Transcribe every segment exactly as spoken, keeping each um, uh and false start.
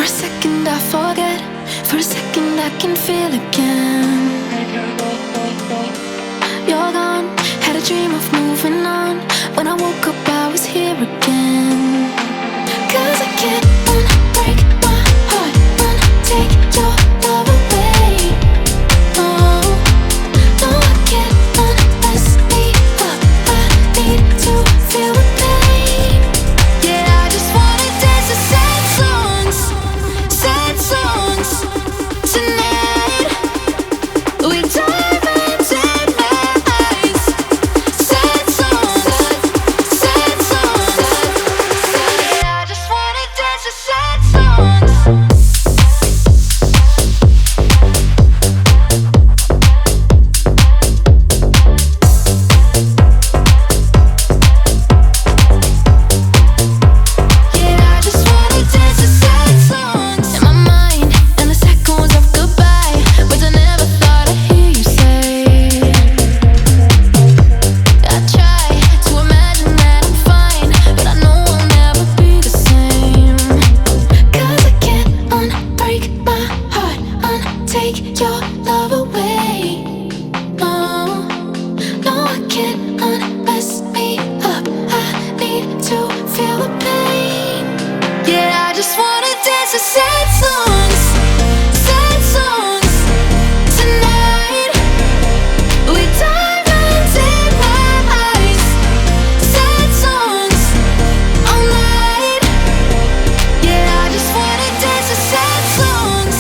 For a second I forget, for a second I can feel again. You're gone, had a dream of moving on. When I woke up I was here again. Cause I can't unbreak my heart, untake your love away. Oh, no I can't unmess me up. I need to feel the pain. Yeah, I just wanna dance to sad songs, sad songs. Tonight we dive into nights. Sad songs, sad songs. Yeah, I just wanna dance to sad songs. Yeah, I just wanna dance to sad songs. In my mind, endless echoes of goodbye, words I never thought I'd hear you say. I try to imagine that I'm fine, but I know I'll never be the same. Cause I can't unbreak my heart, untake your love away. No, no I can't unmess me up. I need to feel the pain. Yeah, I just wanna dance to sad songs, sad songs. Tonight we dive into nights. Sad songs all night. Yeah, I just wanna dance to sad songs.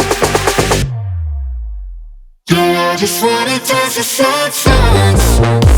Yeah, I just wanna dance to sad songs.